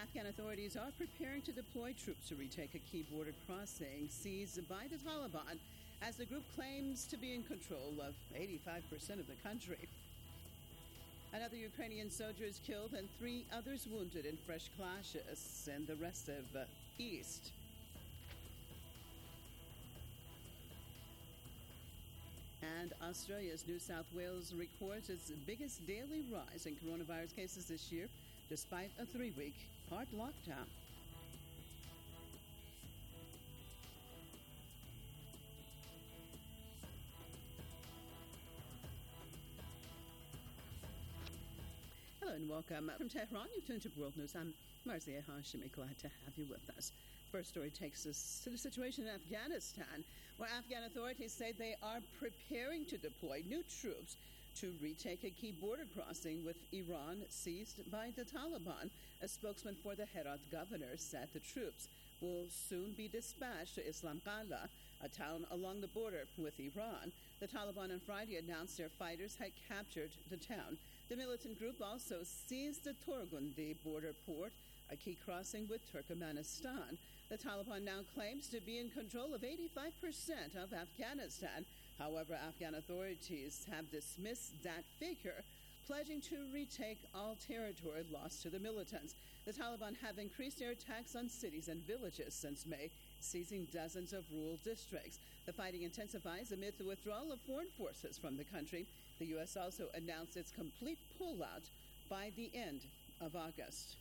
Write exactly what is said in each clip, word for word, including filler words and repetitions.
Afghan authorities are preparing to deploy troops to retake a key border crossing seized by the Taliban as the group claims to be in control of eighty-five percent of the country. Another Ukrainian soldier is killed and three others wounded in fresh clashes in the rest of uh, East. And Australia's New South Wales records its biggest daily rise in coronavirus cases this year, despite a three-week hard lockdown. Hello and welcome. From Tehran, you've tuned to World News. I'm Marzieh Hashemi. Glad to have you with us. First story takes us to the situation in Afghanistan, where Afghan authorities say they are preparing to deploy new troops to retake a key border crossing with Iran seized by the Taliban. A spokesman for the Herat governor said the troops will soon be dispatched to Islam Qala, a town along the border with Iran. The Taliban on Friday announced their fighters had captured the town. The militant group also seized the Torgundi border port, a key crossing with Turkmenistan. The Taliban now claims to be in control of eighty-five percent of Afghanistan. However, Afghan authorities have dismissed that figure, pledging to retake all territory lost to the militants. The Taliban have increased their attacks on cities and villages since May, seizing dozens of rural districts. The fighting intensifies amid the withdrawal of foreign forces from the country. The U S also announced its complete pullout by the end of August.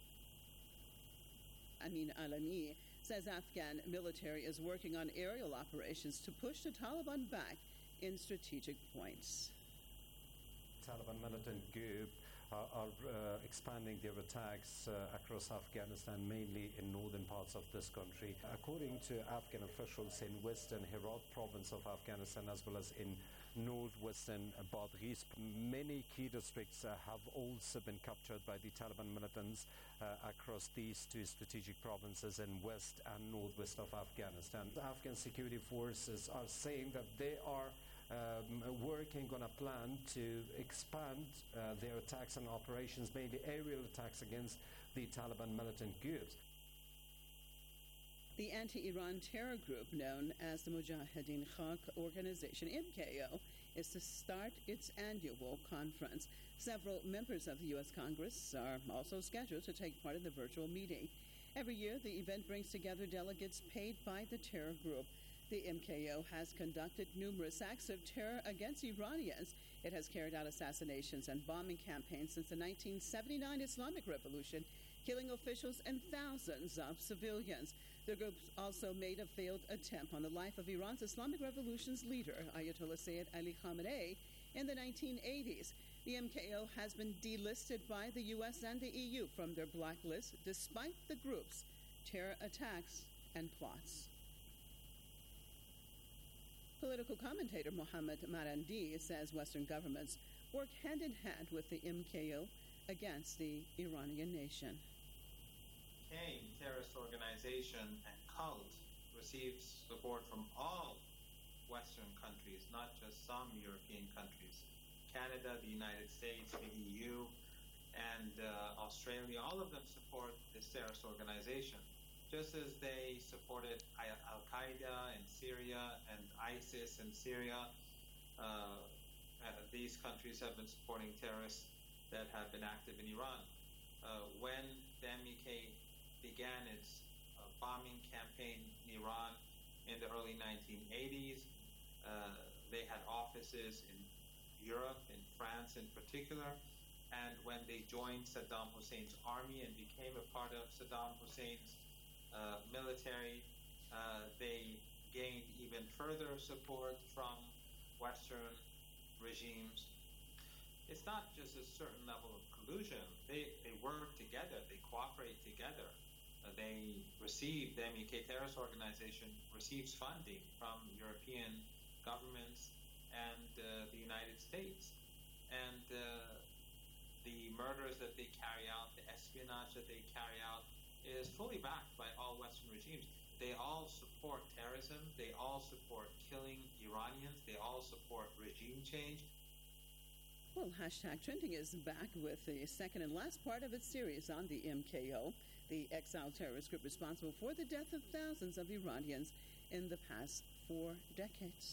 Amin Alami says Afghan military is working on aerial operations to push the Taliban back in strategic points. Taliban militant group uh, are uh, expanding their attacks uh, across Afghanistan, mainly in northern parts of this country. According to Afghan officials in western Herat province of Afghanistan, as well as in northwestern Badghis, many key districts uh, have also been captured by the Taliban militants uh, across these two strategic provinces in west and northwest of Afghanistan. The Afghan security forces are saying that they are Um, working on a plan to expand uh, their attacks and operations, mainly aerial attacks against the Taliban militant groups. The anti-Iran terror group known as the Mujahideen Khalq Organization, M K O, is to start its annual conference. Several members of the U S Congress are also scheduled to take part in the virtual meeting. Every year, the event brings together delegates paid by the terror group. The M K O has conducted numerous acts of terror against Iranians. It has carried out assassinations and bombing campaigns since the nineteen seventy-nine Islamic Revolution, killing officials and thousands of civilians. The group also made a failed attempt on the life of Iran's Islamic Revolution's leader, Ayatollah Sayyid Ali Khamenei, in the nineteen eighties. The M K O has been delisted by the U S and the E U from their blacklist, despite the group's terror attacks and plots. Political commentator Mohammad Marandi says Western governments work hand-in-hand with the M K O against the Iranian nation. K, terrorist organization and cult, receives support from all Western countries, not just some European countries. Canada, the United States, the E U, and uh, Australia, all of them support this terrorist organization. Just as they supported Al-Qaeda in Syria and ISIS in Syria, uh, uh, these countries have been supporting terrorists that have been active in Iran. Uh, when the M K began its uh, bombing campaign in Iran in the early nineteen eighties, uh, they had offices in Europe, in France in particular, and when they joined Saddam Hussein's army and became a part of Saddam Hussein's Uh, military, uh, they gained even further support from Western regimes. It's not just a certain level of collusion. They, they work together, they cooperate together. Uh, they receive, the M K terrorist organization receives funding from European governments and uh, the United States. And uh, the murders that they carry out, the espionage that they carry out, is fully backed by all Western regimes. They all support terrorism. They all support killing Iranians. They all support regime change. Well, Hashtag Trending is back with the second and last part of its series on the M K O. the exiled terrorist group responsible for the death of thousands of Iranians in the past four decades.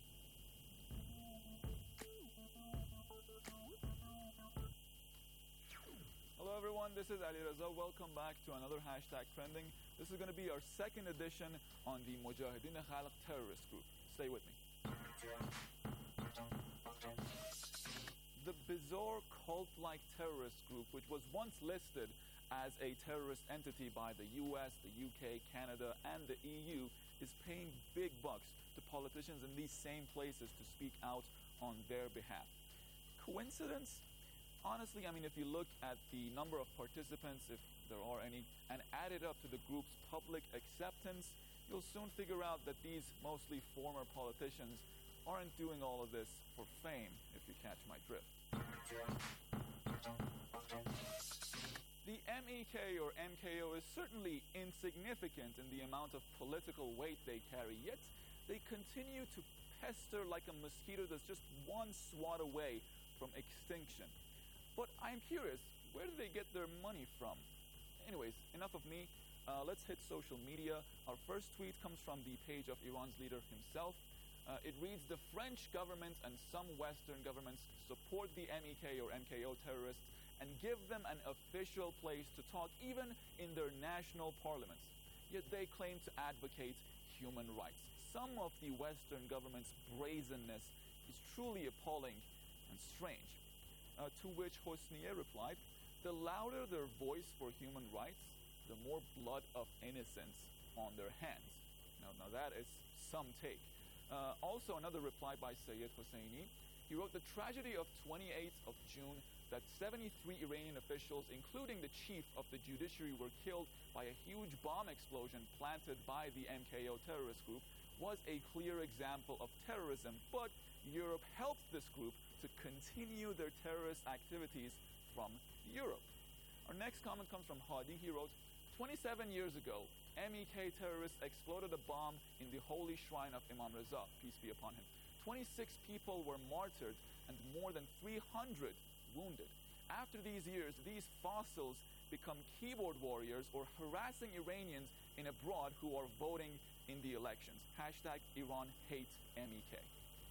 Hello everyone, this is Ali Raza. Welcome back to another Hashtag Trending. This is going to be our second edition on the Mujahideen Khalq terrorist group. Stay with me. The bizarre cult-like terrorist group, which was once listed as a terrorist entity by the U S, the U K, Canada, and the E U, is paying big bucks to politicians in these same places to speak out on their behalf. Coincidence? Honestly, I mean, if you look at the number of participants, if there are any, and add it up to the group's public acceptance, you'll soon figure out that these mostly former politicians aren't doing all of this for fame, if you catch my drift. The M E K or M K O is certainly insignificant in the amount of political weight they carry, yet they continue to pester like a mosquito that's just one swat away from extinction. But I'm curious, where do they get their money from? Anyways, enough of me. Uh, let's hit social media. Our first tweet comes from the page of Iran's leader himself. Uh, it reads, the French government and some Western governments support the M E K or M K O terrorists and give them an official place to talk, even in their national parliaments. Yet they claim to advocate human rights. Some of the Western government's brazenness is truly appalling and strange. Uh, to which Hosnieh replied, the louder their voice for human rights, the more blood of innocence on their hands. Now, now that is some take. Uh, also, another reply by Sayyid Hosseini. He wrote, the tragedy of twenty-eighth of June, that seventy-three Iranian officials, including the chief of the judiciary, were killed by a huge bomb explosion planted by the M K O terrorist group, was a clear example of terrorism. But Europe helped this group to continue their terrorist activities from Europe. Our next comment comes from Hadi. He wrote, twenty-seven years ago, M E K terrorists exploded a bomb in the holy shrine of Imam Reza, peace be upon him. twenty-six people were martyred and more than three hundred wounded. After these years, these fossils become keyboard warriors or harassing Iranians in abroad who are voting in the elections. Hashtag Iran hate M E K.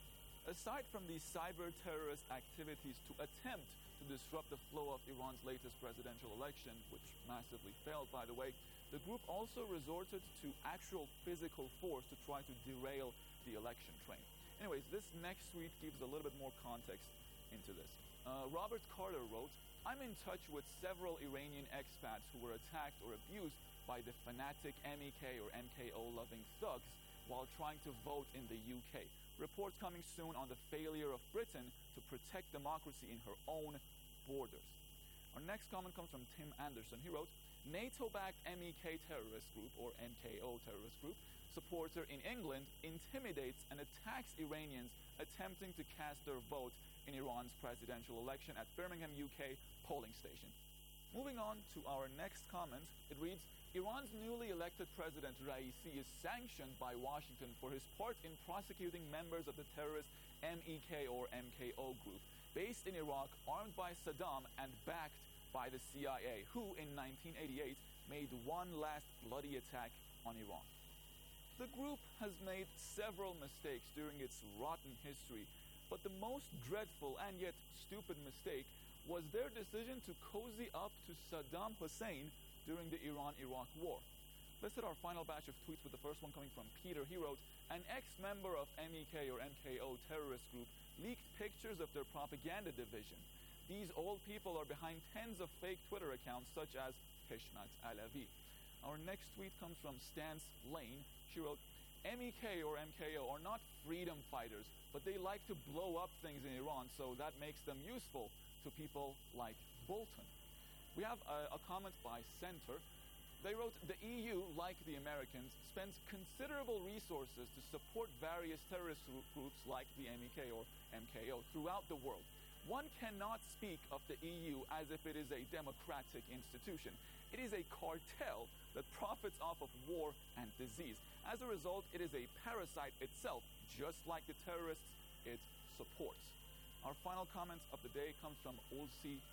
Aside from these cyber terrorist activities to attempt to disrupt the flow of Iran's latest presidential election, which massively failed, by the way, the group also resorted to actual physical force to try to derail the election train. Anyways, this next tweet gives a little bit more context into this. Uh, Robert Carter wrote, I'm in touch with several Iranian expats who were attacked or abused by the fanatic M E K or M K O-loving thugs while trying to vote in the U K. Reports coming soon on the failure of Britain to protect democracy in her own borders. Our next comment comes from Tim Anderson. He wrote, NATO-backed M E K terrorist group, or M K O terrorist group, supporter in England intimidates and attacks Iranians attempting to cast their vote in Iran's presidential election at Birmingham, U K polling station. Moving on to our next comment, it reads, Iran's newly elected president Raisi is sanctioned by Washington for his part in prosecuting members of the terrorist M E K or M K O group, based in Iraq, armed by Saddam and backed by the C I A, who in nineteen eighty-eight made one last bloody attack on Iran. The group has made several mistakes during its rotten history, but the most dreadful and yet stupid mistake was their decision to cozy up to Saddam Hussein during the Iran-Iraq war. Let's hit our final batch of tweets with the first one coming from Peter. He wrote, an ex-member of M E K or M K O terrorist group leaked pictures of their propaganda division. These old people are behind tens of fake Twitter accounts such as Hishmat Alavi. Our next tweet comes from Stance Lane. She wrote, M E K or M K O are not freedom fighters, but they like to blow up things in Iran, so that makes them useful to people like Bolton. We have a, a comment by Center. They wrote, the E U, like the Americans, spends considerable resources to support various terrorist groups like the M E K or M K O throughout the world. One cannot speak of the E U as if it is a democratic institution. It is a cartel that profits off of war and disease. As a result, it is a parasite itself, just like the terrorists it supports. Our final comment of the day comes from Olsi. Uh,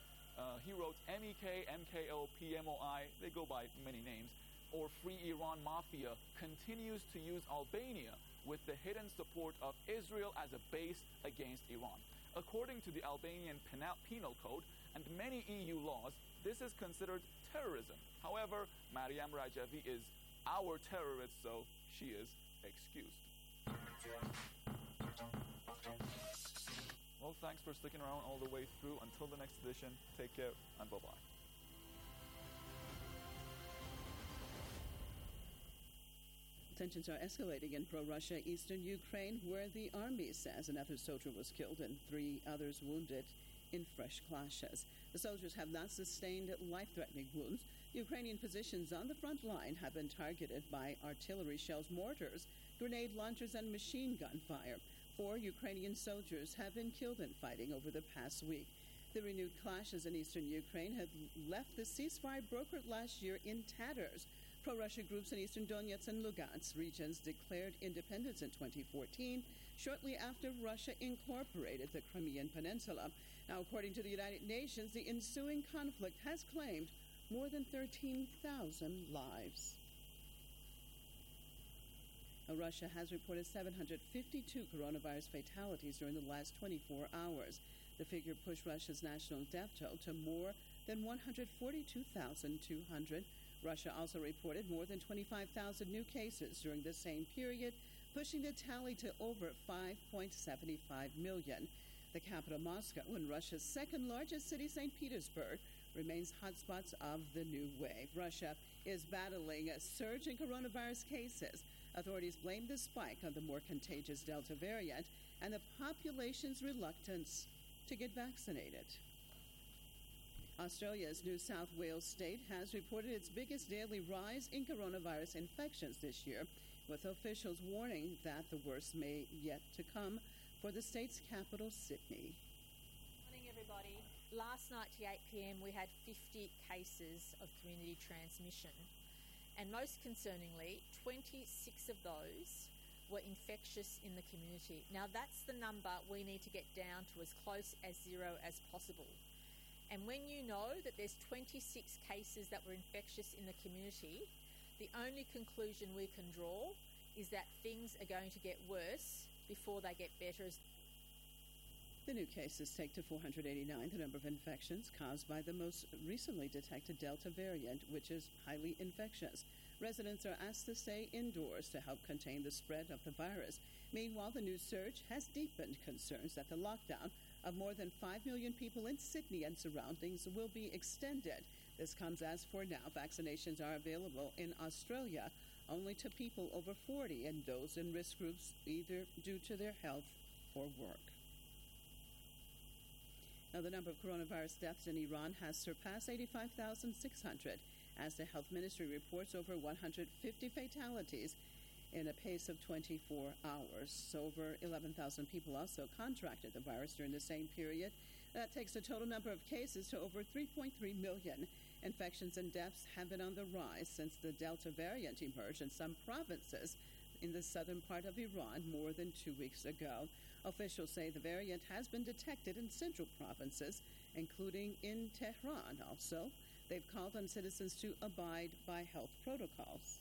Uh, he wrote, M E K, M K O, P M O I, they go by many names, or Free Iran Mafia continues to use Albania with the hidden support of Israel as a base against Iran. According to the Albanian Penal Code and many E U laws, this is considered terrorism. However, Maryam Rajavi is our terrorist, so she is excused. Well, thanks for sticking around all the way through. Until the next edition, take care and bye-bye. Tensions are escalating in pro-Russia eastern Ukraine, where the army says another soldier was killed and three others wounded in fresh clashes. The soldiers have not sustained life-threatening wounds. Ukrainian positions on the front line have been targeted by artillery shells, mortars, grenade launchers, and machine gun fire. Four Ukrainian soldiers have been killed in fighting over the past week. The renewed clashes in eastern Ukraine have left the ceasefire brokered last year in tatters. Pro-Russia groups in eastern Donetsk and Lugansk regions declared independence in twenty fourteen, shortly after Russia incorporated the Crimean Peninsula. Now, according to the United Nations, the ensuing conflict has claimed more than thirteen thousand lives. Now, Russia has reported seven hundred fifty-two coronavirus fatalities during the last twenty-four hours. The figure pushed Russia's national death toll to more than one hundred forty-two thousand two hundred. Russia also reported more than twenty-five thousand new cases during the same period, pushing the tally to over five point seven five million. The capital, Moscow, and Russia's second-largest city, Saint Petersburg, remains hotspots of the new wave. Russia is battling a surge in coronavirus cases. Authorities blame the spike on the more contagious Delta variant and the population's reluctance to get vaccinated. Australia's New South Wales state has reported its biggest daily rise in coronavirus infections this year, with officials warning that the worst may yet to come for the state's capital, Sydney. Morning, everybody. Last night to eight p.m. we had fifty cases of community transmission, and most concerningly, twenty-six of those were infectious in the community. Now that's the number we need to get down to as close as zero as possible. And when you know that there's twenty-six cases that were infectious in the community, the only conclusion we can draw is that things are going to get worse before they get better. The new cases take to four hundred eighty-nine the number of infections caused by the most recently detected Delta variant, which is highly infectious. Residents are asked to stay indoors to help contain the spread of the virus. Meanwhile, the new surge has deepened concerns that the lockdown of more than five million people in Sydney and surroundings will be extended. This comes as, for now, vaccinations are available in Australia only to people over forty and those in risk groups, either due to their health or work. Now, the number of coronavirus deaths in Iran has surpassed eighty-five thousand six hundred, as the health ministry reports over one hundred fifty fatalities in a pace of twenty-four hours. So over eleven thousand people also contracted the virus during the same period. That takes the total number of cases to over three point three million. Infections and deaths have been on the rise since the Delta variant emerged in some provinces in the southern part of Iran more than two weeks ago. Officials say the variant has been detected in central provinces, including in Tehran also. They've called on citizens to abide by health protocols.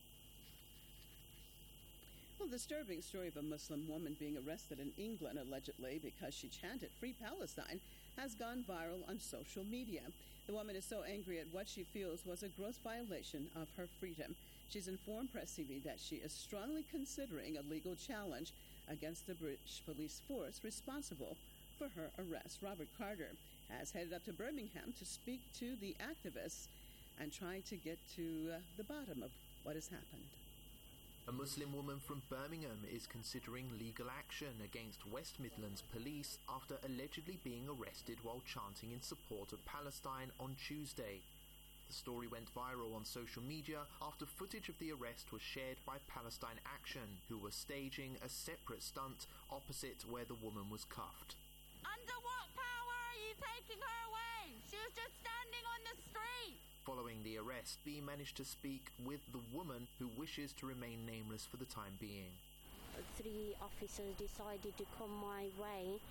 Well, the disturbing story of a Muslim woman being arrested in England, allegedly because she chanted Free Palestine, has gone viral on social media. The woman is so angry at what she feels was a gross violation of her freedom. She's informed Press T V that she is strongly considering a legal challenge against the British police force responsible for her arrest. Robert Carter has headed up to Birmingham to speak to the activists and try to get to uh, the bottom of what has happened. A Muslim woman from Birmingham is considering legal action against West Midlands police after allegedly being arrested while chanting in support of Palestine on Tuesday. The story went viral on social media after footage of the arrest was shared by Palestine Action, who were staging a separate stunt opposite where the woman was cuffed. Under what power are you taking her away? She was just standing on the street. Following the arrest, B managed to speak with the woman, who wishes to remain nameless for the time being. Three officers decided to come my way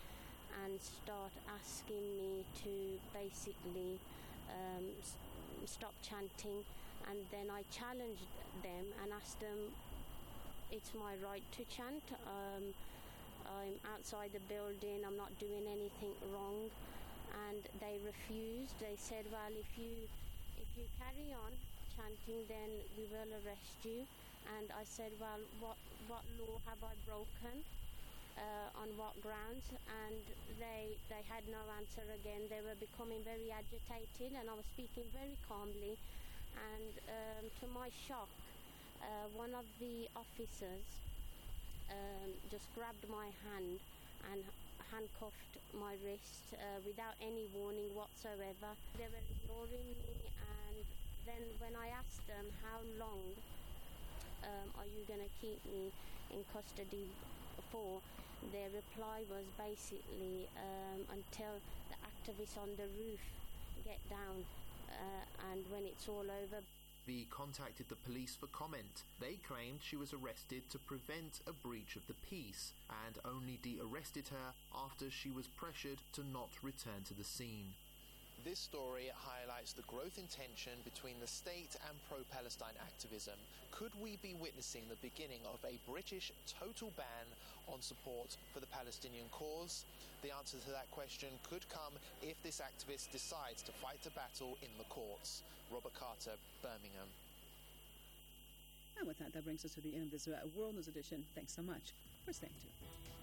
and start asking me to basically um, s- stop chanting, and then I challenged them and asked them, it's my right to chant, um, I'm outside the building, I'm not doing anything wrong, and they refused. They said, well, if you if you carry on chanting, then we will arrest you. And I said, well, what what law have I broken? Uh, on what grounds? And they they had no answer again. They were becoming very agitated, and I was speaking very calmly. And um, to my shock, uh, one of the officers um, just grabbed my hand and handcuffed my wrist uh, without any warning whatsoever. They were ignoring me, and then when I asked them how long um, are you going to keep me in custody for, their reply was basically um, until the activists on the roof get down, uh, and when it's all over. V contacted the police for comment. They claimed she was arrested to prevent a breach of the peace and only de-arrested her after she was pressured to not return to the scene. This story highlights the growth in tension between the state and pro-Palestine activism. Could we be witnessing the beginning of a British total ban on support for the Palestinian cause? The answer to that question could come if this activist decides to fight the battle in the courts. Robert Carter, Birmingham. And with that, that brings us to the end of this uh, World News Edition. Thanks so much for staying tuned.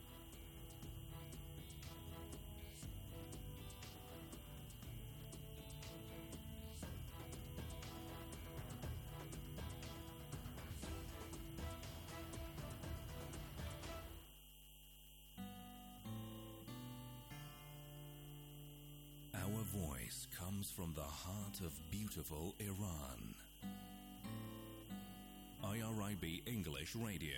Our voice comes from the heart of beautiful Iran. I R I B English Radio.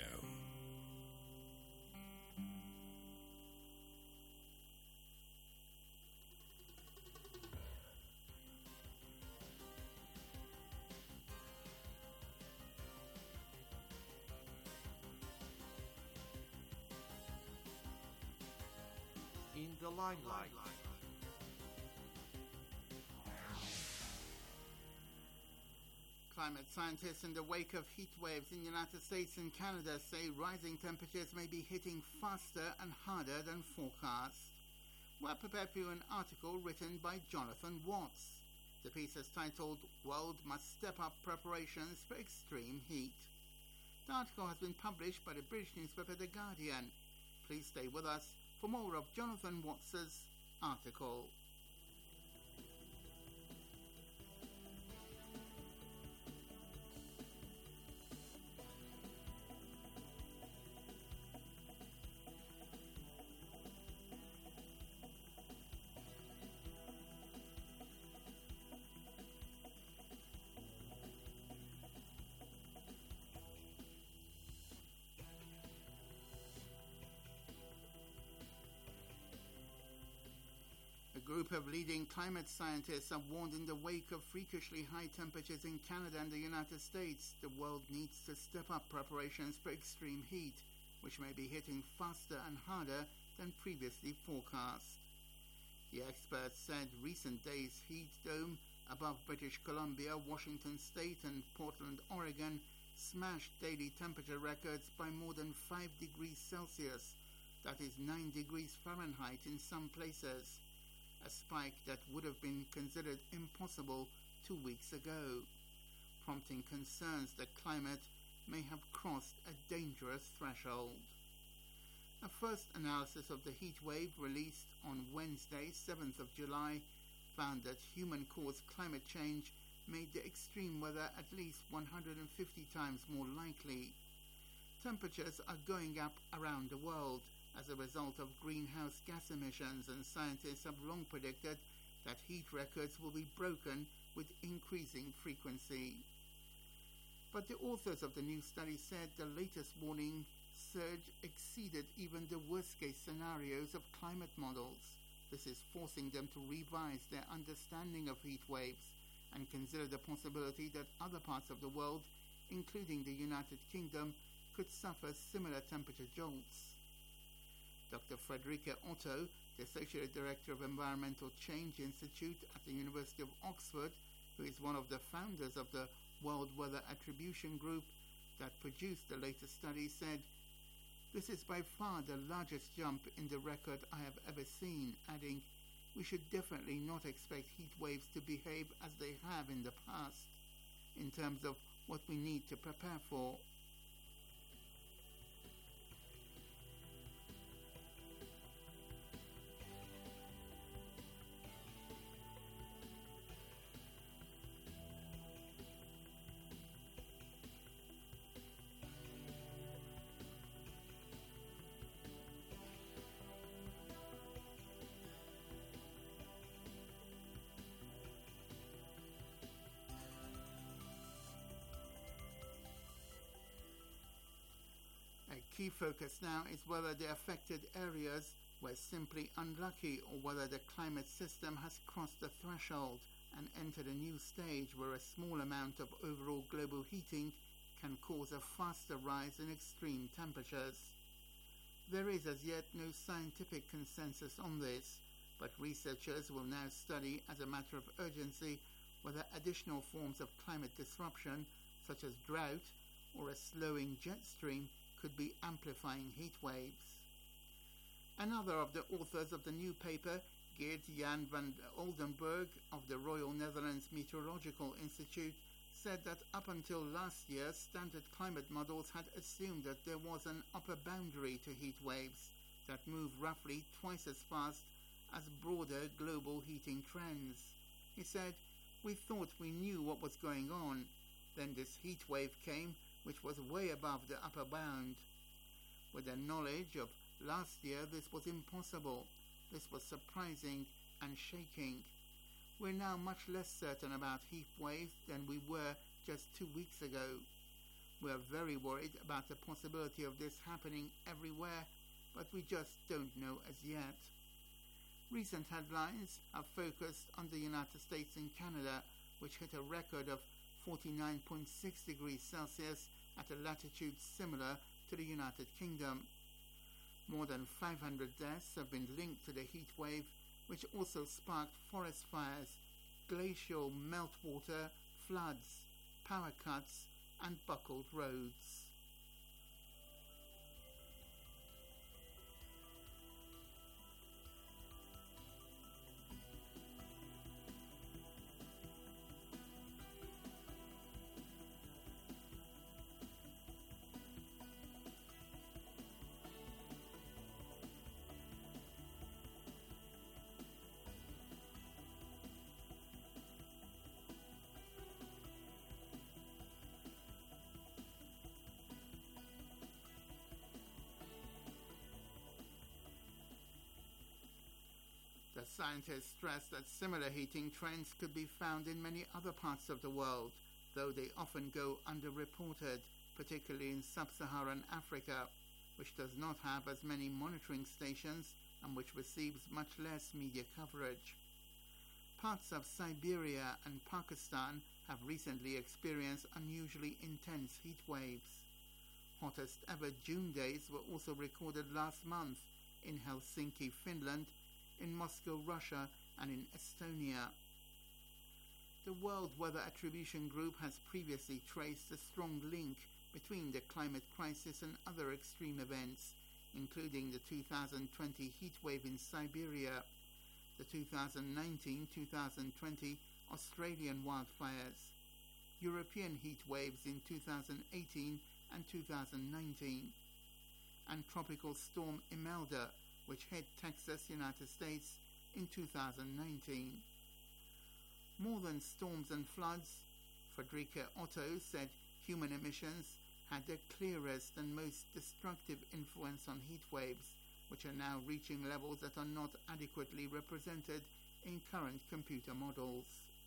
In the limelight. Climate scientists in the wake of heat waves in the United States and Canada say rising temperatures may be hitting faster and harder than forecast. We're prepared for you an article written by Jonathan Watts. The piece is titled, World Must Step Up Preparations for Extreme Heat. The article has been published by the British newspaper The Guardian. Please stay with us for more of Jonathan Watts' article. A group of leading climate scientists have warned in the wake of freakishly high temperatures in Canada and the United States, the world needs to step up preparations for extreme heat, which may be hitting faster and harder than previously forecast. The experts said recent days' heat dome above British Columbia, Washington State and Portland, Oregon smashed daily temperature records by more than five degrees Celsius, that is nine degrees Fahrenheit in some places, a spike that would have been considered impossible two weeks ago, prompting concerns that climate may have crossed a dangerous threshold. A first analysis of the heat wave released on Wednesday, seventh of July, found that human-caused climate change made the extreme weather at least one hundred fifty times more likely. Temperatures are going up around the world as a result of greenhouse gas emissions, and scientists have long predicted that heat records will be broken with increasing frequency. But the authors of the new study said the latest warning surge exceeded even the worst-case scenarios of climate models. This is forcing them to revise their understanding of heat waves and consider the possibility that other parts of the world, including the United Kingdom, could suffer similar temperature jolts. Doctor Frederica Otto, The Associate Director of Environmental Change Institute at the University of Oxford, who is one of the founders of the World Weather Attribution Group that produced the latest study, said, "This is by far the largest jump in the record I have ever seen," adding, "We should definitely not expect heat waves to behave as they have in the past, in terms of what we need to prepare for." Key focus now is whether the affected areas were simply unlucky or whether the climate system has crossed the threshold and entered a new stage where a small amount of overall global heating can cause a faster rise in extreme temperatures. There is as yet no scientific consensus on this, but researchers will now study as a matter of urgency whether additional forms of climate disruption, such as drought or a slowing jet stream, could be amplifying heat waves. Another of the authors of the new paper, Geert Jan van Oldenburg of the Royal Netherlands Meteorological Institute, said that up until last year, standard climate models had assumed that there was an upper boundary to heat waves that move roughly twice as fast as broader global heating trends. He said, "We thought we knew what was going on. Then this heat wave came, which was way above the upper bound. With the knowledge of last year, this was impossible. This was surprising and shaking. We're now much less certain about heat waves than we were just two weeks ago. We're very worried about the possibility of this happening everywhere, but we just don't know as yet." Recent headlines have focused on the United States and Canada, which hit a record of forty-nine point six degrees Celsius at a latitude similar to the United Kingdom. More than five hundred deaths have been linked to the heat wave, which also sparked forest fires, glacial meltwater, floods, power cuts, and buckled roads. The scientists stress that similar heating trends could be found in many other parts of the world, though they often go underreported, particularly in sub-Saharan Africa, which does not have as many monitoring stations and which receives much less media coverage. Parts of Siberia and Pakistan have recently experienced unusually intense heat waves. Hottest ever June days were also recorded last month in Helsinki, Finland, in Moscow, Russia, and in Estonia. The World Weather Attribution Group has previously traced a strong link between the climate crisis and other extreme events, including the two thousand twenty heat wave in Siberia, the two thousand nineteen to two thousand twenty Australian wildfires, European heat waves in two thousand eighteen and two thousand nineteen, and Tropical Storm Imelda, which hit Texas, United States in two thousand nineteen. More than storms and floods, Friederike Otto said human emissions had the clearest and most destructive influence on heat waves, which are now reaching levels that are not adequately represented in current computer models.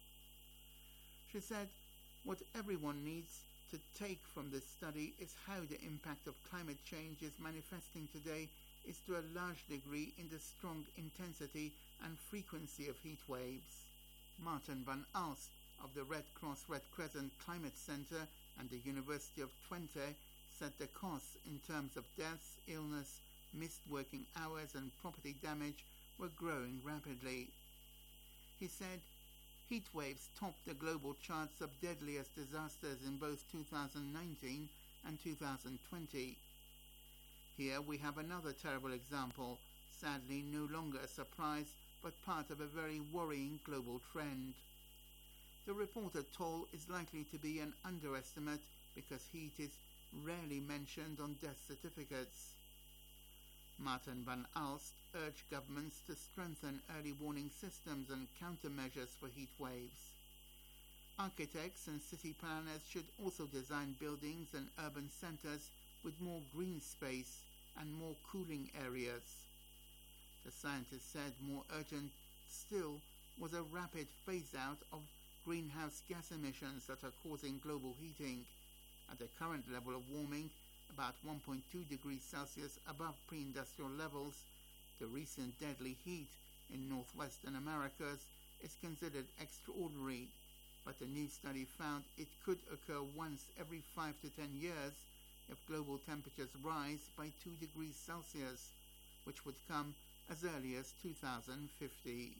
She said, "What everyone needs to take from this study is how the impact of climate change is manifesting today is to a large degree in the strong intensity and frequency of heat waves." Martin van Aalst of the Red Cross Red Crescent Climate Center and the University of Twente said the costs in terms of deaths, illness, missed working hours and property damage were growing rapidly. He said, heat waves topped the global charts of deadliest disasters in both two thousand nineteen and two thousand twenty. Here we have another terrible example, sadly no longer a surprise, but part of a very worrying global trend. The reported toll is likely to be an underestimate because heat is rarely mentioned on death certificates. Martin van Aalst urged governments to strengthen early warning systems and countermeasures for heat waves. Architects and city planners should also design buildings and urban centres with more green space and more cooling areas. The scientist said more urgent still was a rapid phase-out of greenhouse gas emissions that are causing global heating. At the current level of warming, about one point two degrees Celsius above pre-industrial levels, the recent deadly heat in northwestern Americas is considered extraordinary, but a new study found it could occur once every five to ten years if global temperatures rise by two degrees Celsius, which would come as early as two thousand fifty.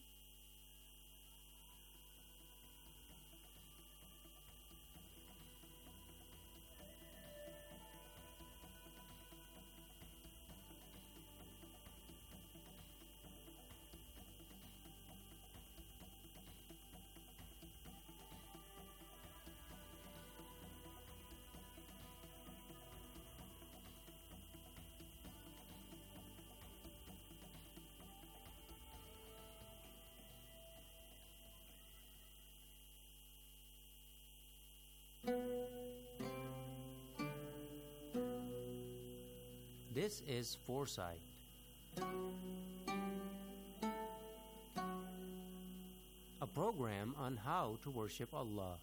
This is Foresight. A program on how to worship Allah.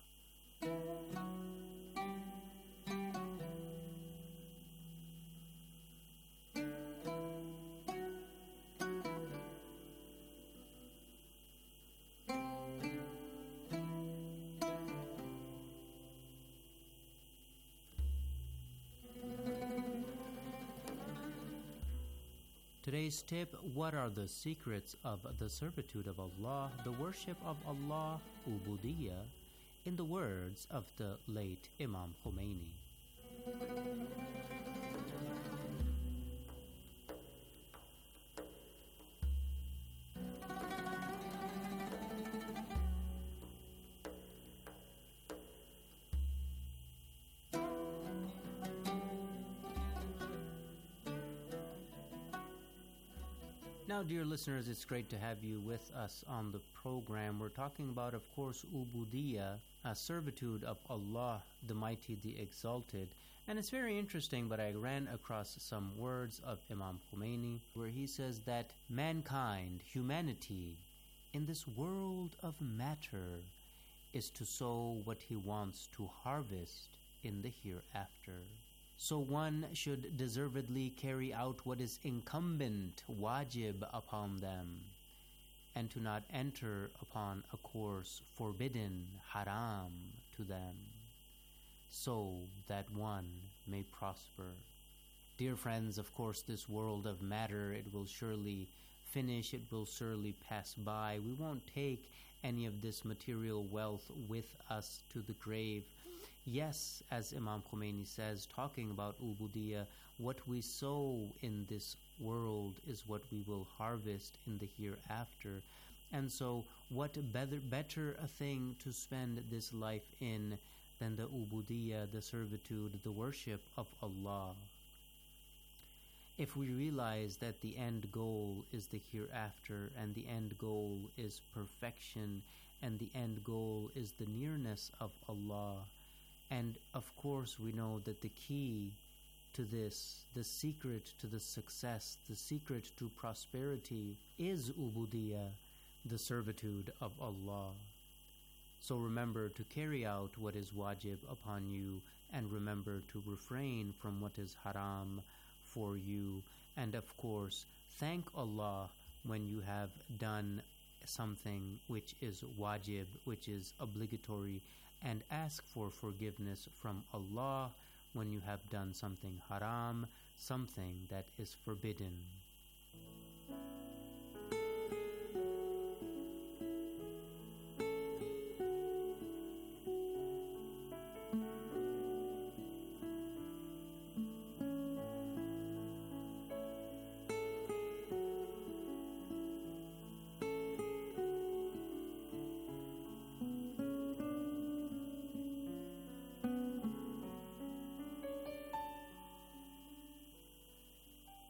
Today's tip: what are the secrets of the servitude of Allah, the worship of Allah, Ubudiyya, in the words of the late Imam Khomeini? Now, dear listeners, it's great to have you with us on the program. We're talking about, of course, Ubudiyya, a servitude of Allah, the Mighty, the Exalted. And it's very interesting, but I ran across some words of Imam Khomeini where he says that mankind, humanity, in this world of matter is to sow what he wants to harvest in the hereafter. So one should deservedly carry out what is incumbent, wajib, upon them, and to not enter upon a course forbidden, haram, to them, so that one may prosper. Dear friends, of course, this world of matter, it will surely finish, it will surely pass by. We won't take any of this material wealth with us to the grave. Yes, as Imam Khomeini says, talking about Ubudiyya, what we sow in this world is what we will harvest in the hereafter. And so what better, better a thing to spend this life in than the Ubudiyya, the servitude, the worship of Allah. If we realize that the end goal is the hereafter, and the end goal is perfection, and the end goal is the nearness of Allah, and of course we know that the key to this, the secret to the success, the secret to prosperity is Ubudiyya, the servitude of Allah. So remember to carry out what is wajib upon you, and remember to refrain from what is haram for you, and of course thank Allah when you have done something which is wajib, which is obligatory, and ask for forgiveness from Allah when you have done something haram, something that is forbidden.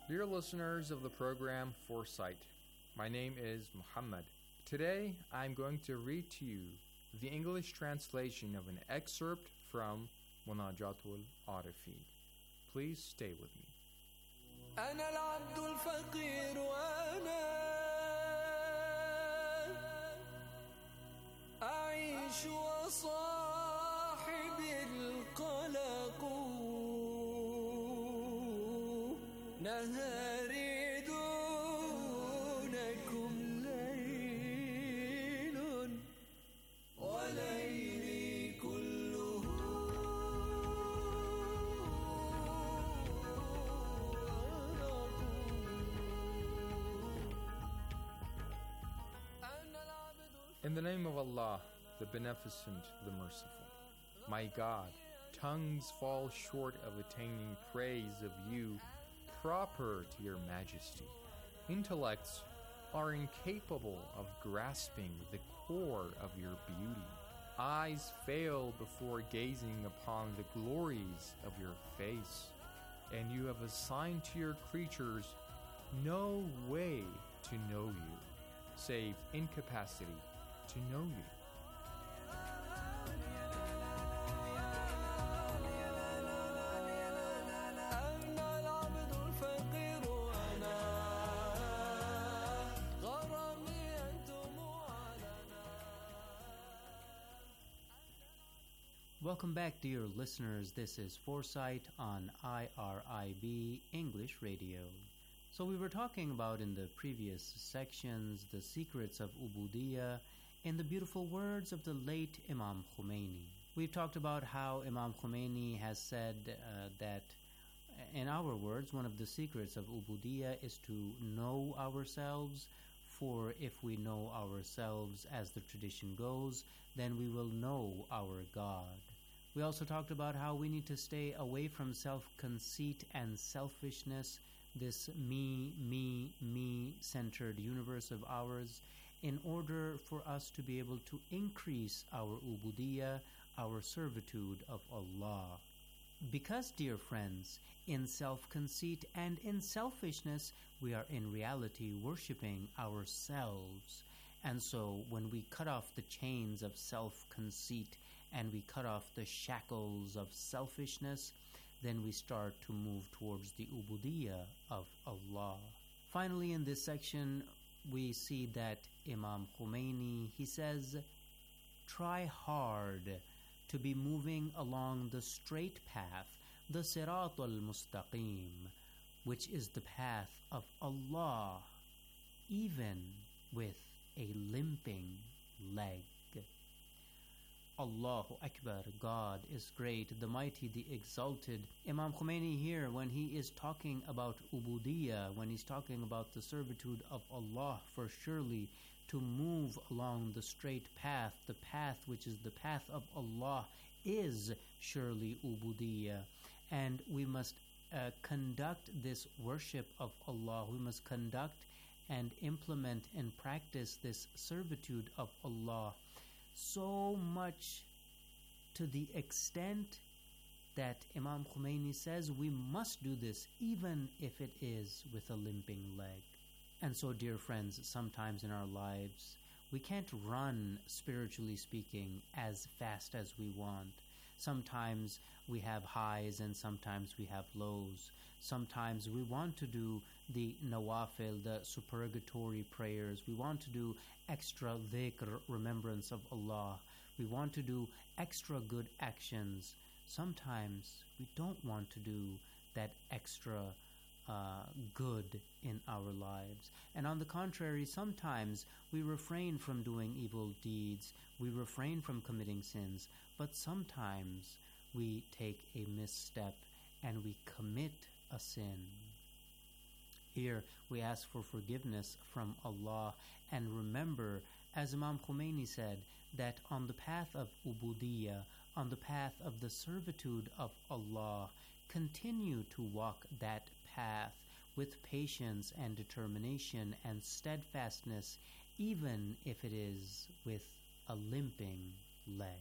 Dear listeners of the program Foresight, my name is Muhammad. Today I'm going to read to you the English translation of an excerpt from Munajatul Arifin. Please stay with me. أنا العبد الفقير وأنا أعيش وصاحبي القلق نهاري دونكم ليل وليلي كله In the name of Allah, the Beneficent, the Merciful. My God, tongues fall short of attaining praise of you proper to your majesty. Intellects are incapable of grasping the core of your beauty. Eyes fail before gazing upon the glories of your face. And you have assigned to your creatures no way to know you, save incapacity to know you. Welcome back, dear listeners. This is Foresight on I R I B English Radio. So we were talking about in the previous sections the secrets of Ubudiyya in the beautiful words of the late Imam Khomeini. We've talked about how Imam Khomeini has said uh, that, in our words, one of the secrets of Ubudiyya is to know ourselves, for if we know ourselves as the tradition goes, then we will know our God. We also talked about how we need to stay away from self-conceit and selfishness, this me, me, me-centered universe of ours, in order for us to be able to increase our ubudiyya, our servitude of Allah. Because, dear friends, in self-conceit and in selfishness, we are in reality worshipping ourselves. And so when we cut off the chains of self-conceit and we cut off the shackles of selfishness, then we start to move towards the ubudiyya of Allah. Finally, in this section, we see that Imam Khomeini, he says, try hard to be moving along the straight path, the Sirat al-Mustaqim, which is the path of Allah, even with a limping leg. Allahu Akbar, God is great, the mighty, the exalted. Imam Khomeini here, when he is talking about ubudiyya, when he's talking about the servitude of Allah, for surely to move along the straight path, the path which is the path of Allah, is surely ubudiyya. And we must uh, conduct this worship of Allah. We must conduct and implement and practice this servitude of Allah so much to the extent that Imam Khomeini says we must do this even if it is with a limping leg. And so, dear friends, sometimes in our lives we can't run, spiritually speaking, as fast as we want. Sometimes we have highs and sometimes we have lows. Sometimes we want to do the nawafil, the supererogatory prayers. We want to do extra dhikr, remembrance of Allah. We want to do extra good actions. Sometimes we don't want to do that extra uh, good in our lives. And on the contrary, sometimes we refrain from doing evil deeds. We refrain from committing sins. But sometimes we take a misstep and we commit a sin. Here we ask for forgiveness from Allah and remember, as Imam Khomeini said, that on the path of ubudiyya, on the path of the servitude of Allah, continue to walk that path with patience and determination and steadfastness, even if it is with a limping leg.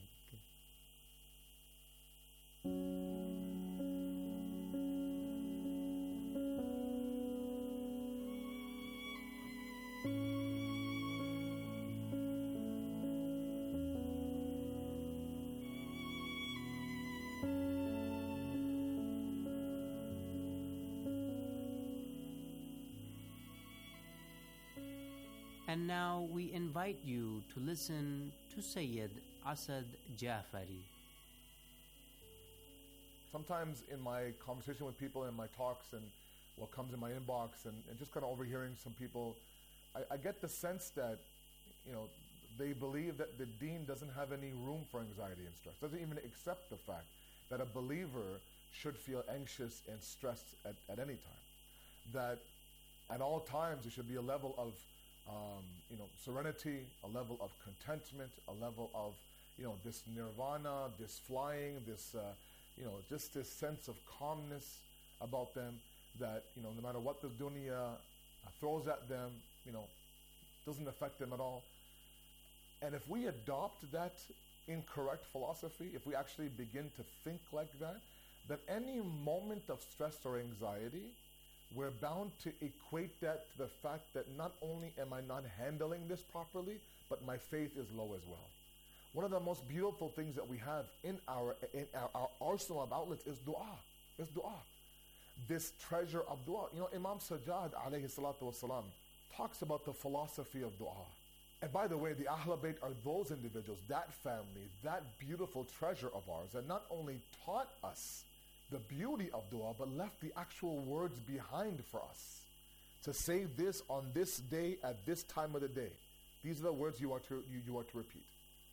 And now we invite you to listen to Sayyid Asad Jafari. Sometimes in my conversation with people, in my talks, and what comes in my inbox, and, and just kind of overhearing some people, I, I get the sense that, you know, they believe that the deen doesn't have any room for anxiety and stress, doesn't even accept the fact that a believer should feel anxious and stressed at, at any time. That at all times there should be a level of um, you know, serenity, a level of contentment, a level of, you know, this nirvana, this flying, this, uh, you know, just this sense of calmness about them that, you know, no matter what the dunya uh, throws at them, you know, doesn't affect them at all. And if we adopt that incorrect philosophy, if we actually begin to think like that, then any moment of stress or anxiety, we're bound to equate that to the fact that not only am I not handling this properly, but my faith is low as well. One of the most beautiful things that we have in our in our, our arsenal of outlets is dua. Is dua. This treasure of dua. You know, Imam Sajjad alayhi salatu wasalam talks about the philosophy of dua. And by the way, the Ahl Bayt are those individuals, that family, that beautiful treasure of ours, that not only taught us the beauty of dua, but left the actual words behind for us. To say this on this day at this time of the day. These are the words you are to you, you are to repeat.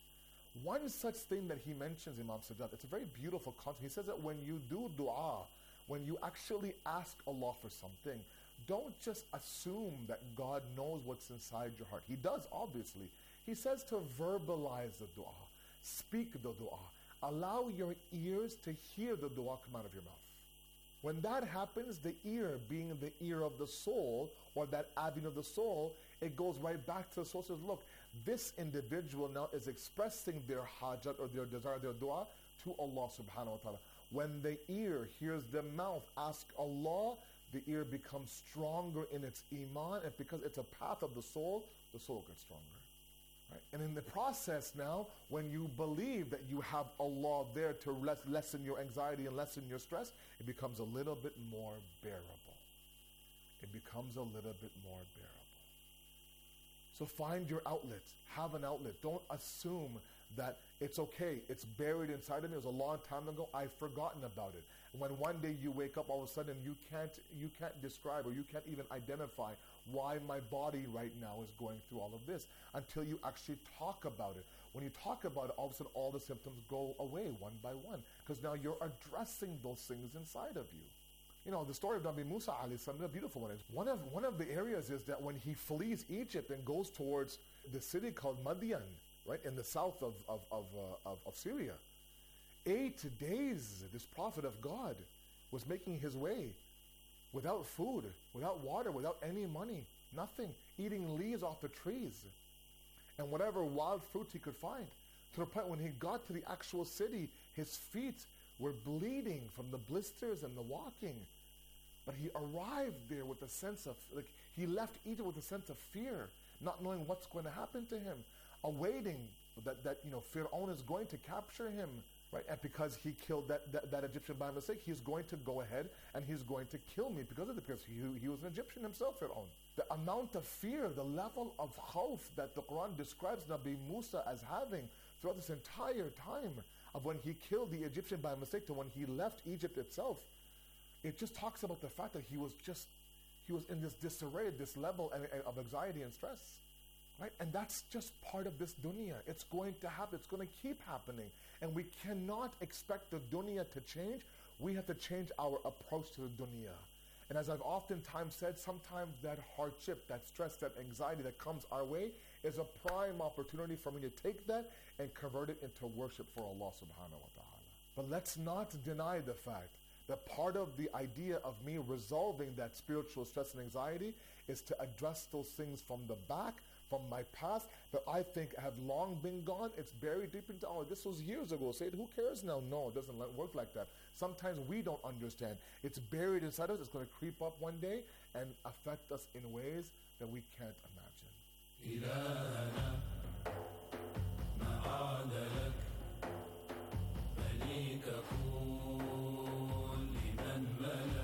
One such thing that he mentions, Imam Sajjad, it's a very beautiful concept. He says that when you do dua, when you actually ask Allah for something, don't just assume that God knows what's inside your heart. He does, obviously. He says to verbalize the dua, speak the dua, allow your ears to hear the dua come out of your mouth. When that happens, the ear being the ear of the soul, or that avenue of the soul, it goes right back to the soul. Says, look, this individual now is expressing their hajat or their desire, their dua to Allah subhanahu wa ta'ala. When the ear hears the mouth ask Allah, the ear becomes stronger in its iman, and because it's a path of the soul, the soul gets stronger. Right? And in the process now, when you believe that you have Allah there to les- lessen your anxiety and lessen your stress, it becomes a little bit more bearable. It becomes a little bit more bearable. So find your outlet. Have an outlet. Don't assume that it's okay. It's buried inside of me. It was a long time ago. I've forgotten about it. And when one day you wake up all of a sudden, you can't you can't describe or you can't even identify why my body right now is going through all of this until you actually talk about it. When you talk about it, all of a sudden all the symptoms go away one by one because now you're addressing those things inside of you. You know, the story of Nabi Musa alayhi salam, a beautiful one. One of, one of the areas is that when he flees Egypt and goes towards the city called Madian, right, in the south of, of, of, uh, of, of Syria, eight days this prophet of God was making his way without food, without water, without any money, nothing, eating leaves off the trees and whatever wild fruits he could find. To the point when he got to the actual city, his feet were bleeding from the blisters and the walking. But he arrived there with a sense of, like, he left Egypt with a sense of fear, not knowing what's going to happen to him, awaiting that, that you know, Fir'aun is going to capture him, right? And because he killed that, that, that Egyptian by mistake, he's going to go ahead and he's going to kill me because of the because he, he was an Egyptian himself, Fir'aun. The amount of fear, the level of khawf that the Quran describes Nabi Musa as having throughout this entire time of when he killed the Egyptian by mistake to when he left Egypt itself, it just talks about the fact that he was just, he was in this disarray, this level of anxiety and stress, right? And that's just part of this dunya. It's going to happen. It's going to keep happening. And we cannot expect the dunya to change. We have to change our approach to the dunya. And as I've oftentimes said, sometimes that hardship, that stress, that anxiety that comes our way is a prime opportunity for me to take that and convert it into worship for Allah subhanahu wa ta'ala. But let's not deny the fact that part of the idea of me resolving that spiritual stress and anxiety is to address those things from the back, from my past, that I think have long been gone. It's buried deep into, oh, this was years ago. Say, who cares now? No, it doesn't work like that. Sometimes we don't understand. It's buried inside us. It's going to creep up one day and affect us in ways that we can't imagine.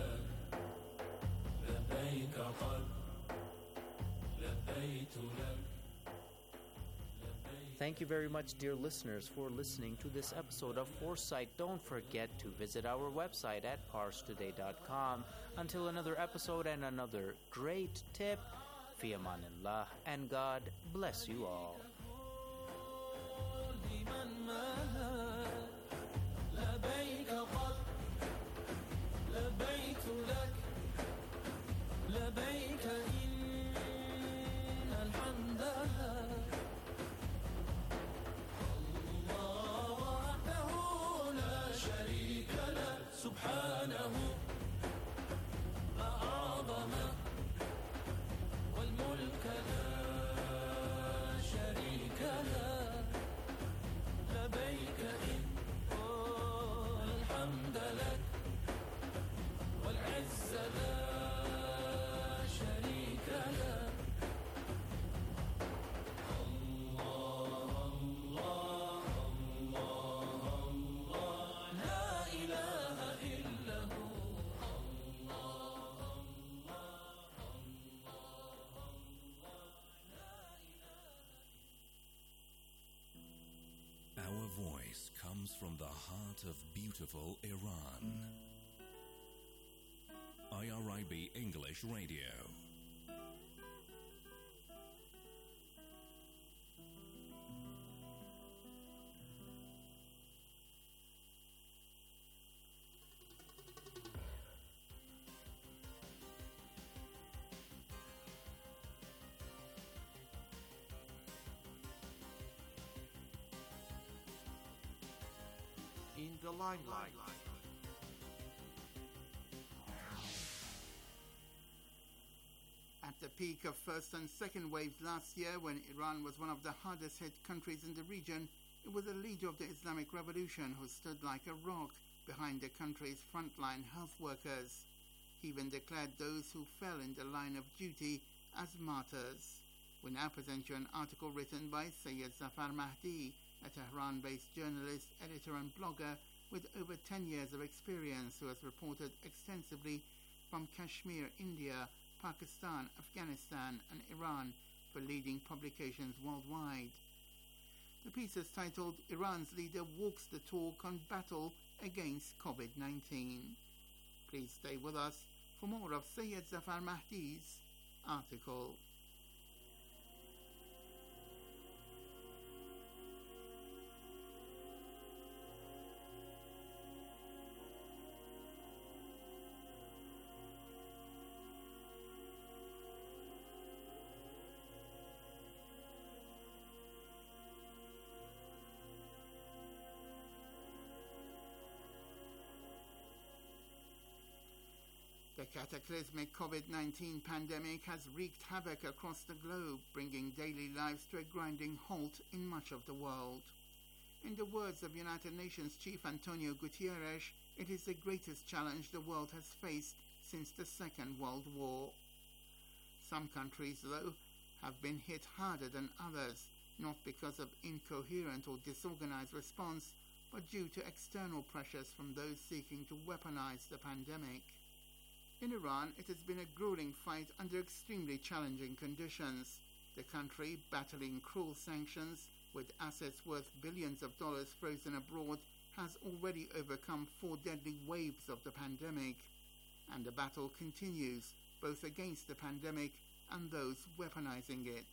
لبيت لك Thank you very much, dear listeners, for listening to this episode of Foresight. Don't forget to visit our website at pars today dot com. Until another episode and another great tip, fi amanillah, and God bless you all. Our voice comes from the heart of beautiful Iran. I R I B English Radio. In the limelight. At the peak of first and second waves last year, when Iran was one of the hardest hit countries in the region, it was the leader of the Islamic Revolution who stood like a rock behind the country's frontline health workers. He even declared those who fell in the line of duty as martyrs. We now present you an article written by Syed Zafar Mahdi, a Tehran-based journalist, editor and blogger with over ten years of experience, who has reported extensively from Kashmir, India, Pakistan, Afghanistan and Iran for leading publications worldwide. The piece is titled, Iran's Leader Walks the Talk on Battle Against COVID nineteen. Please stay with us for more of Syed Zafar Mahdi's article. The cataclysmic COVID nineteen pandemic has wreaked havoc across the globe, bringing daily lives to a grinding halt in much of the world. In the words of United Nations Chief Antonio Guterres, it is the greatest challenge the world has faced since the Second World War. Some countries, though, have been hit harder than others, not because of incoherent or disorganized response, but due to external pressures from those seeking to weaponize the pandemic. In Iran, it has been a grueling fight under extremely challenging conditions. The country, battling cruel sanctions with assets worth billions of dollars frozen abroad, has already overcome four deadly waves of the pandemic. And the battle continues, both against the pandemic and those weaponizing it.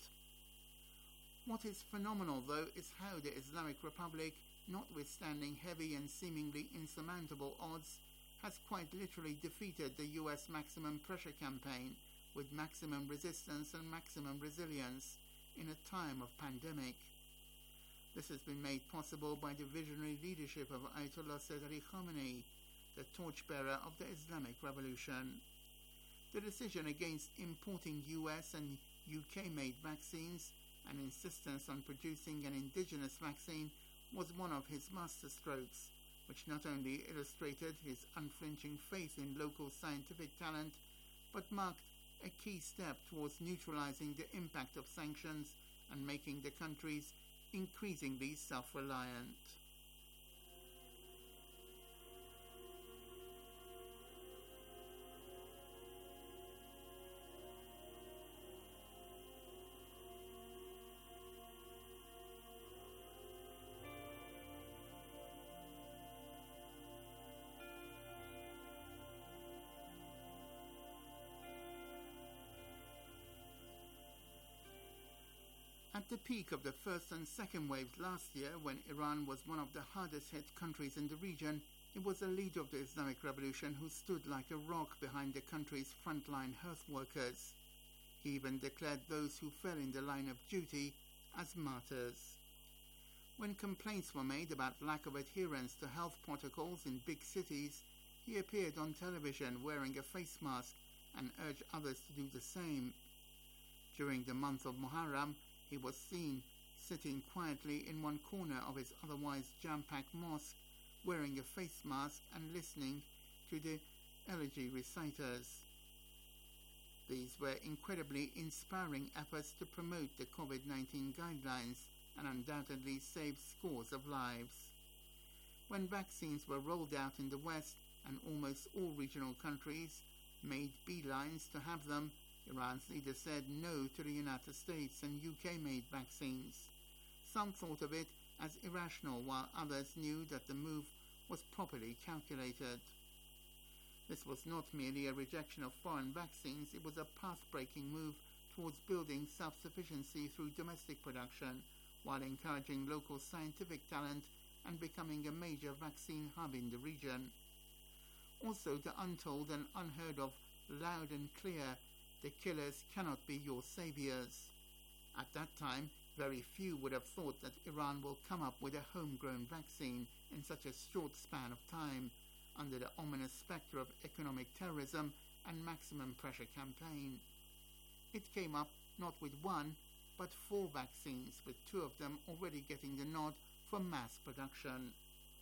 What is phenomenal, though, is how the Islamic Republic, notwithstanding heavy and seemingly insurmountable odds, has quite literally defeated the U S maximum pressure campaign with maximum resistance and maximum resilience in a time of pandemic. This has been made possible by the visionary leadership of Ayatollah Sayyid Ali Khamenei, the torchbearer of the Islamic Revolution. The decision against importing U S and U K-made vaccines and insistence on producing an indigenous vaccine was one of his masterstrokes, which not only illustrated his unflinching faith in local scientific talent, but marked a key step towards neutralizing the impact of sanctions and making the countries increasingly self-reliant. At the peak of the first and second waves last year, when Iran was one of the hardest hit countries in the region, it was the leader of the Islamic Revolution who stood like a rock behind the country's frontline health workers. He even declared those who fell in the line of duty as martyrs. When complaints were made about lack of adherence to health protocols in big cities, he appeared on television wearing a face mask and urged others to do the same. During the month of Muharram, he was seen sitting quietly in one corner of his otherwise jam-packed mosque, wearing a face mask and listening to the elegy reciters. These were incredibly inspiring efforts to promote the COVID nineteen guidelines and undoubtedly saved scores of lives. When vaccines were rolled out in the West and almost all regional countries made beelines to have them, Iran's leader said no to the United States and U K-made vaccines. Some thought of it as irrational, while others knew that the move was properly calculated. This was not merely a rejection of foreign vaccines, it was a path-breaking move towards building self-sufficiency through domestic production, while encouraging local scientific talent and becoming a major vaccine hub in the region. Also, the untold and unheard of, loud and clear, the killers cannot be your saviors. At that time, very few would have thought that Iran will come up with a homegrown vaccine in such a short span of time, under the ominous spectre of economic terrorism and maximum pressure campaign. It came up not with one, but four vaccines, with two of them already getting the nod for mass production.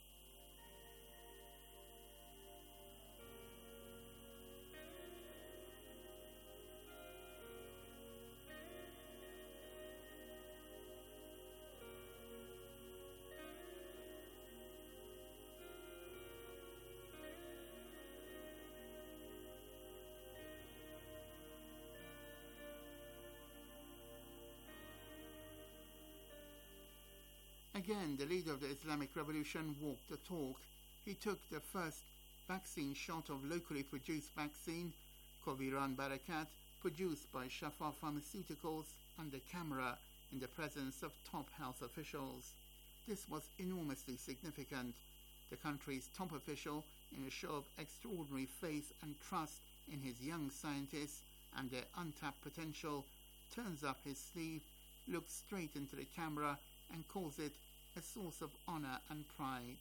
Again, the leader of the Islamic Revolution walked the talk. He took the first vaccine shot of locally produced vaccine, Coviran Barakat, produced by Shafa Pharmaceuticals, under camera in the presence of top health officials. This was enormously significant. The country's top official, in a show of extraordinary faith and trust in his young scientists and their untapped potential, turns up his sleeve, looks straight into the camera and calls it a source of honor and pride.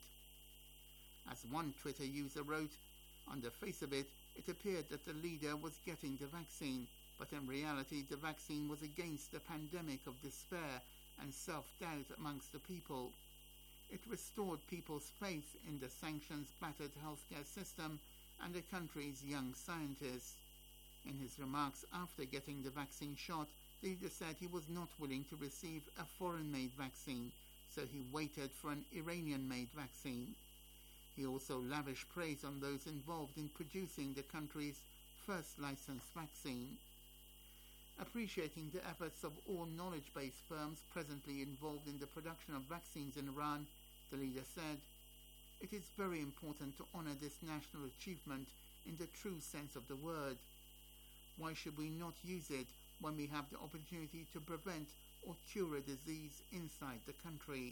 As one Twitter user wrote, on the face of it, it appeared that the leader was getting the vaccine, but in reality the vaccine was against the pandemic of despair and self-doubt amongst the people. It restored people's faith in the sanctions-battered healthcare system and the country's young scientists. In his remarks after getting the vaccine shot, the leader said he was not willing to receive a foreign-made vaccine, so he waited for an Iranian-made vaccine. He also lavished praise on those involved in producing the country's first licensed vaccine. Appreciating the efforts of all knowledge-based firms presently involved in the production of vaccines in Iran, the leader said, "It is very important to honor this national achievement in the true sense of the word. Why should we not use it when we have the opportunity to prevent or cure a disease inside the country?"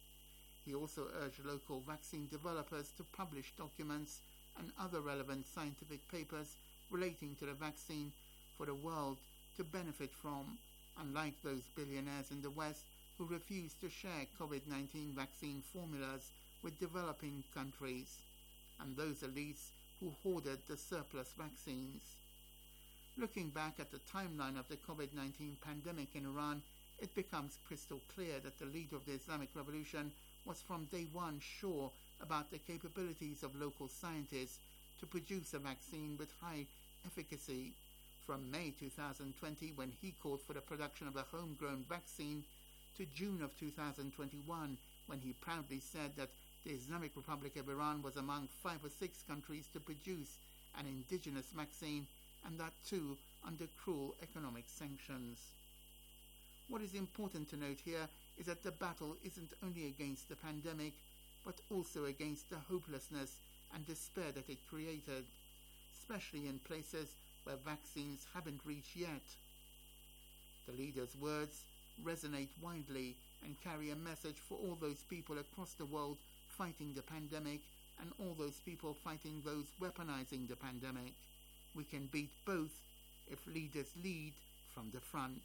He also urged local vaccine developers to publish documents and other relevant scientific papers relating to the vaccine for the world to benefit from, unlike those billionaires in the West who refuse to share COVID nineteen vaccine formulas with developing countries, and those elites who hoarded the surplus vaccines. Looking back at the timeline of the COVID nineteen pandemic in Iran, it becomes crystal clear that the leader of the Islamic Revolution was from day one sure about the capabilities of local scientists to produce a vaccine with high efficacy. From May two thousand twenty, when he called for the production of a homegrown vaccine, to June of two thousand twenty-one, when he proudly said that the Islamic Republic of Iran was among five or six countries to produce an indigenous vaccine, and that too under cruel economic sanctions. What is important to note here is that the battle isn't only against the pandemic, but also against the hopelessness and despair that it created, especially in places where vaccines haven't reached yet. The leader's words, resonate widely and carry a message for all those people across the world fighting the pandemic and all those people fighting those weaponizing the pandemic. We can beat both if leaders lead from the front.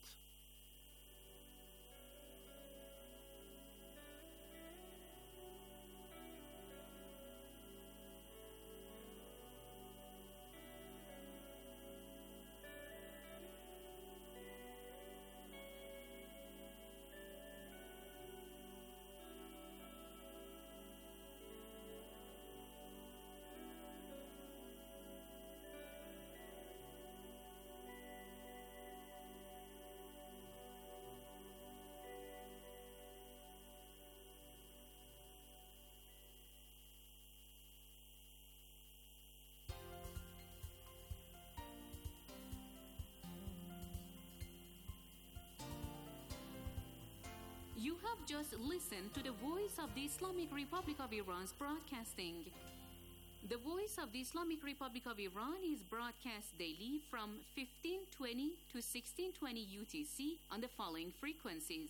You have just listened to the Voice of the Islamic Republic of Iran's broadcasting. The Voice of the Islamic Republic of Iran is broadcast daily from fifteen twenty to sixteen twenty U T C on the following frequencies: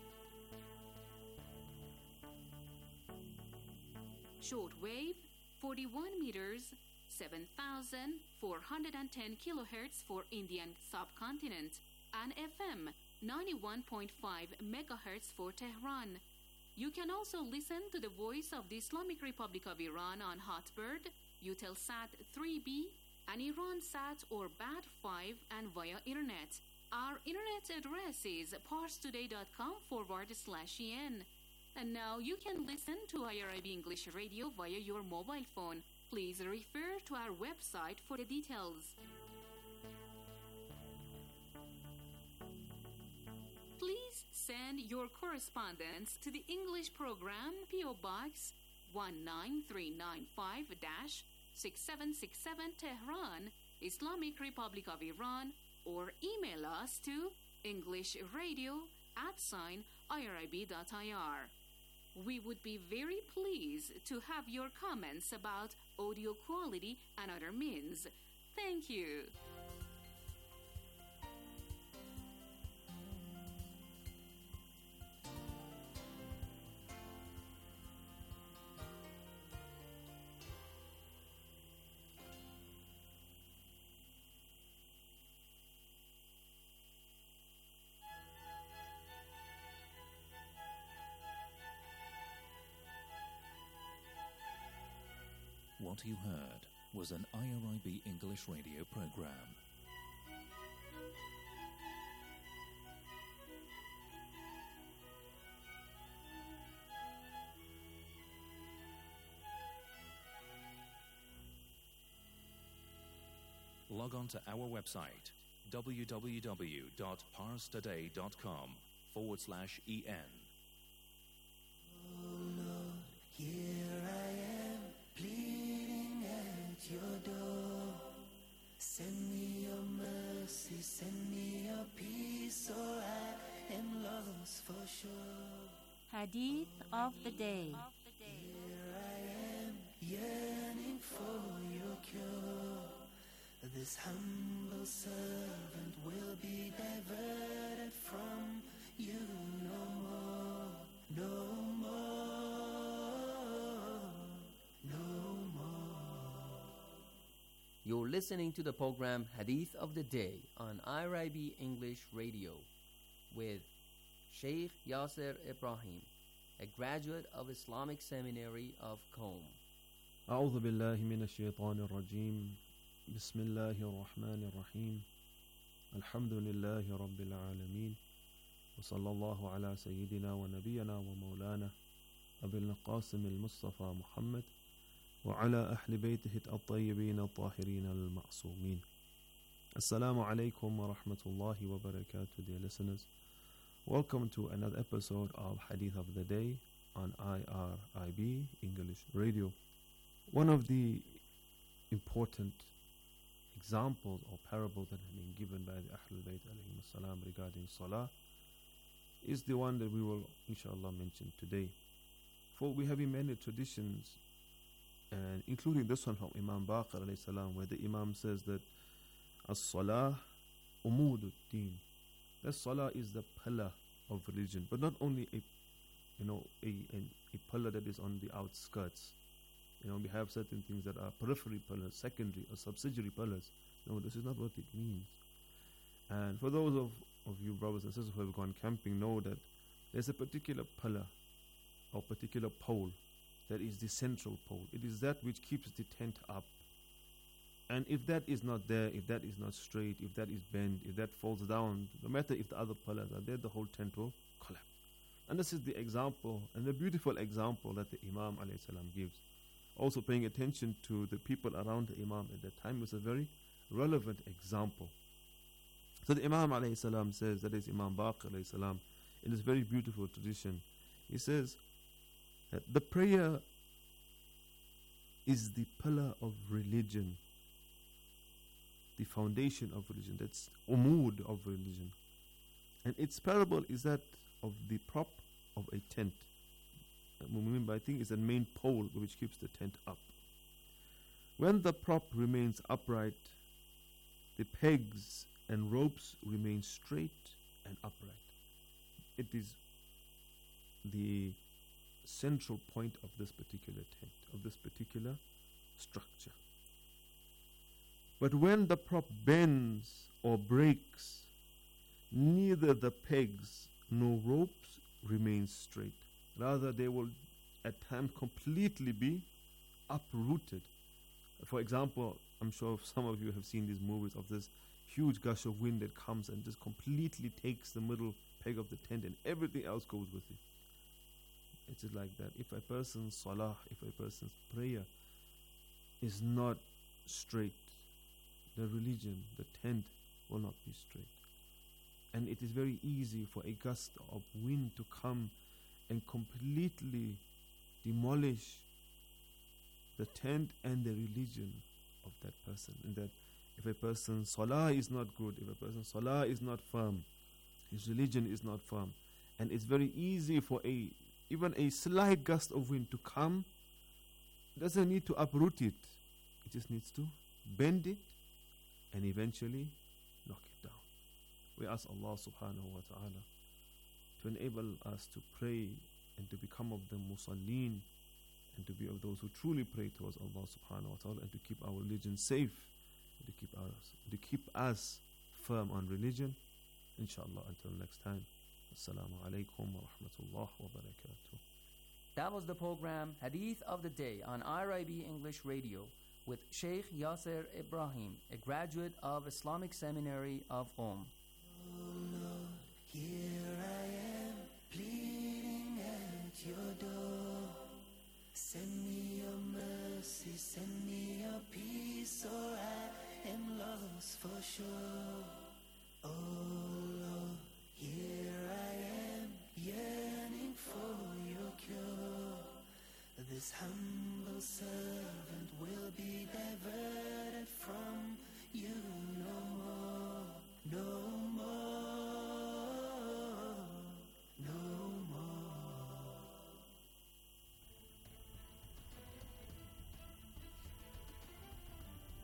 shortwave forty-one meters, seven thousand four hundred ten kilohertz for Indian subcontinent, and F M ninety-one point five megahertz for Tehran. You can also listen to the Voice of the Islamic Republic of Iran on Hotbird, Eutelsat three B, and IranSat or B A D five, and via Internet. Our Internet address is parstoday.com forward slash en. And now you can listen to I R I B English Radio via your mobile phone. Please refer to our website for the details. Please send your correspondence to the English program, P O Box one nine three nine five, six seven six seven, Tehran, Islamic Republic of Iran, or email us to englishradio at sign irib.ir. We would be very pleased to have your comments about audio quality and other means. Thank you. What you heard was an I R I B English radio program. Log on to our website www.parstoday.com forward slash en. Oh Lord, here I am, pleading at your door. Send me your mercy, send me your peace, or I am lost for sure. Hadith of the day. Here I am, yearning for your cure. This humble servant will be diverted from you no more, no more, no more. You're listening to the program Hadith of the Day on I R I B English Radio with Sheikh Yasser Ibrahim, a graduate of Islamic Seminary of Qom. أعوذ بالله من الشيطان الرجيم بسم الله الرحمن الرحيم الحمد لله رب العالمين وصلى الله على سيدنا ونبينا ومولانا أبي القاسم المصطفى محمد وعلى أهل بيته الطيبين الطاهرين المعصومين. Assalamu alaikum wa rahmatullahi wa barakatuh, dear listeners. Welcome to another episode of Hadith of the Day on I R I B English Radio. One of the important examples or parables that have been given by the Ahlul Bayt alayhim salam regarding Salah is the one that we will inshallah mention today. For we have in many traditions, and including this one from Imam Baqir alayhi salam, where the Imam says that as-salah umudud-din, that Salah is the pillar of religion, but not only a, you know, a, a, a pillar that is on the outskirts. You know, we have certain things that are periphery pillars, secondary or subsidiary pillars. No, this is not what it means. And for those of, of you brothers and sisters who have gone camping, know that there's a particular pillar or particular pole that is the central pole. It is that which keeps the tent up. And if that is not there, if that is not straight, if that is bent, if that falls down, no matter if the other pillars are there, the whole tent will collapse. And this is the example, and the beautiful example that the Imam alayhi salam gives. Also paying attention to the people around the Imam at that time was a very relevant example. So the Imam alayhi salam says, that is Imam Baqir alayhi salam, in this very beautiful tradition, he says that the prayer is the pillar of religion, the foundation of religion, that's umud of religion. And its parable is that of the prop of a tent. Remember, I think it's the main pole which keeps the tent up. When the prop remains upright, the pegs and ropes remain straight and upright. It is the central point of this particular tent, of this particular structure. But when the prop bends or breaks, neither the pegs nor ropes remain straight. Rather, they will at times completely be uprooted. For example, I'm sure some of you have seen these movies of this huge gush of wind that comes and just completely takes the middle peg of the tent and everything else goes with it. It is like that. If a person's salah, if a person's prayer is not straight, the religion, the tent will not be straight. And it is very easy for a gust of wind to come and completely demolish the tent and the religion of that person. And that if a person's salah is not good, if a person's salah is not firm, his religion is not firm, and it's very easy for a even a slight gust of wind to come, doesn't need to uproot it. It just needs to bend it and eventually knock it down. We ask Allah subhanahu wa ta'ala to enable us to pray and to become of the musallin and to be of those who truly pray towards Allah subhanahu wa ta'ala and to keep our religion safe and to keep us, to keep us firm on religion. Inshallah, until next time. Assalamu alaikum wa rahmatullah wa barakatuh. That was the program Hadith of the Day on I R I B English Radio with Sheikh Yasser Ibrahim, a graduate of Islamic Seminary of Qom. Here I am, pleading at your door. Send me your mercy, send me your peace, or I am lost for sure. Oh Lord, here I am, yearning for your cure. This humble servant